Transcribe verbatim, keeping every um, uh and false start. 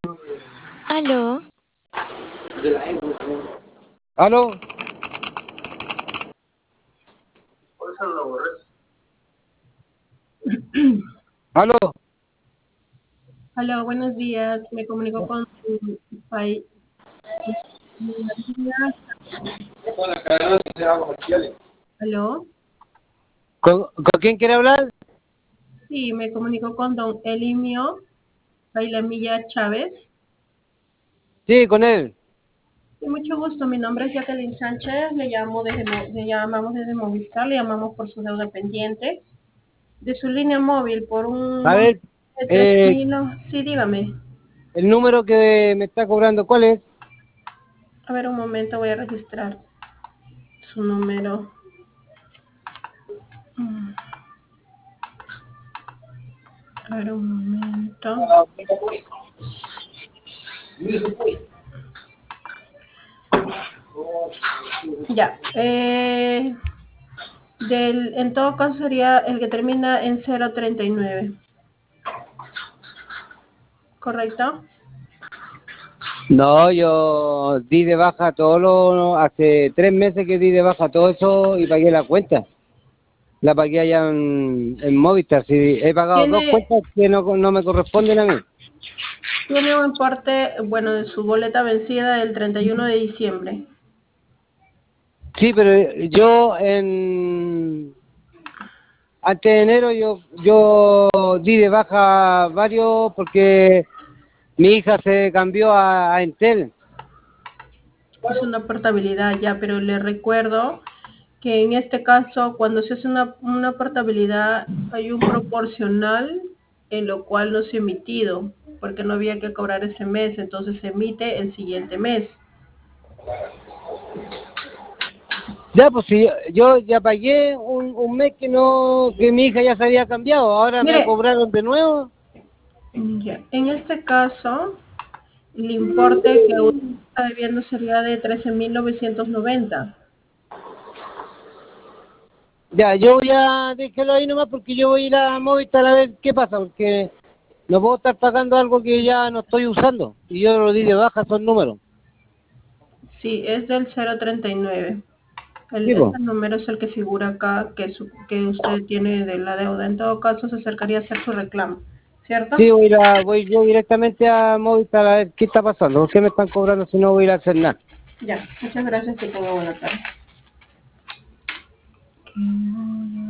Aló, ¿Aló? ¿Aló? Hola, buenos días. Me comunico con su país. ¿Aló? ¿Con, con quién quiere hablar? Sí, me comunico con don Elimio Bailamilla Chávez. Sí, con él. Sí, mucho gusto. Mi nombre es Jacqueline Sánchez. Le llamo desde, Mo- le llamamos desde Movistar. Le llamamos por su deuda pendiente de su línea móvil por un A monto ver, de tres eh, mil. Sí, dígame. el número que me está cobrando, ¿cuál es? A ver, un momento, voy a registrar su número. Mm, A ver, un momento. Ya. Eh, Del, en todo caso sería el que termina en cero treinta y nueve, ¿correcto? No, yo di de baja todo lo... Hace tres meses que di de baja todo eso y pagué la cuenta. La pagué allá en, en Movistar. Sí, he pagado dos Tiene, cuentas que no, no me corresponden a mí. tiene un importe, bueno, de su boleta vencida del treinta y uno de diciembre. Sí, pero yo en... Antes de enero yo, yo di de baja varios porque mi hija se cambió a, a Entel. Es una portabilidad ya, pero le recuerdo que en este caso, cuando se hace una, una portabilidad, hay un proporcional en lo cual no se ha emitido, porque no había que cobrar ese mes, entonces se emite el siguiente mes. Ya, pues si yo, yo ya pagué un, un mes que no, que mi hija ya se había cambiado, ahora me Mire, cobraron de nuevo. ya, en este caso, el importe que usted está debiendo sería de trece mil novecientos noventa. Ya, yo ya déjelo ahí nomás porque yo voy a ir a Movistar a ver qué pasa, porque no puedo estar pagando algo que ya no estoy usando. Y yo lo di de baja esos números. Sí, es del cero treinta y nueve. El, Sí, pues. ese número es el que figura acá que, su- que usted tiene de la deuda. En todo caso, se acercaría a hacer su reclamo, ¿cierto? Sí, voy a ir a- voy yo directamente a Movistar a ver qué está pasando, por qué me están cobrando si no voy a ir a hacer nada. Ya, muchas gracias, que tenga buena tarde.